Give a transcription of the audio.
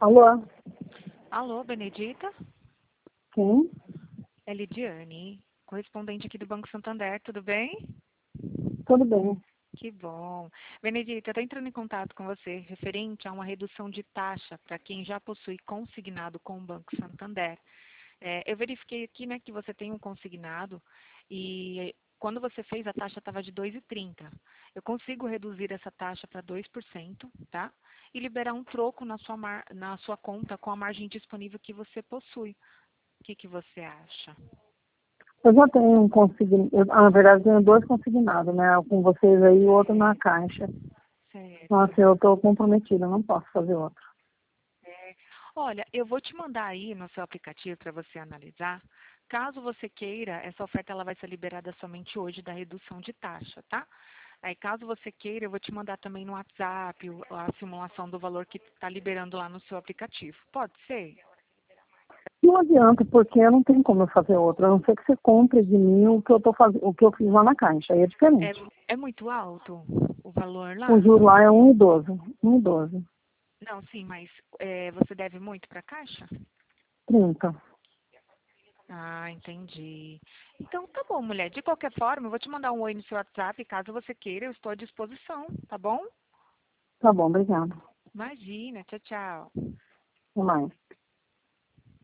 Alô? Alô, Benedita? Quem? É Lidiane, correspondente aqui do Banco Santander, tudo bem? Tudo bem. Que bom. Benedita, eu estou entrando em contato com você referente a uma redução de taxa para quem já possui consignado com o Banco Santander. Eu verifiquei aqui, né, que você tem um consignado e quando você fez a taxa estava de 2,30. Eu consigo reduzir essa taxa para 2%, tá? E liberar um troco na sua conta com a margem disponível que você possui. O que você acha? Eu já tenho um consignado, na verdade, tenho dois consignados, né? Um com vocês aí e o outro na Caixa. Certo. Nossa, eu estou comprometida, não posso fazer outro. É. Olha, eu vou te mandar aí no seu aplicativo para você analisar. Caso você queira, essa oferta ela vai ser liberada somente hoje da redução de taxa, tá? Aí, caso você queira, eu vou te mandar também no WhatsApp a simulação do valor que está liberando lá no seu aplicativo. Pode ser? Não adianta, porque eu não tenho como eu fazer outro. A não ser que você compre de mim o que eu tô fazendo, o que eu fiz lá na Caixa. Aí é É, diferente. é muito alto o valor O lá? juro lá é 1,12. 1,12. Não, sim, mas você deve muito para a Caixa? 30. Ah, entendi. Então tá bom, mulher. De qualquer forma, eu vou te mandar um oi no seu WhatsApp. Caso você queira, eu estou à disposição, tá bom? Tá bom, obrigada. Imagina. Tchau, tchau. Até mais.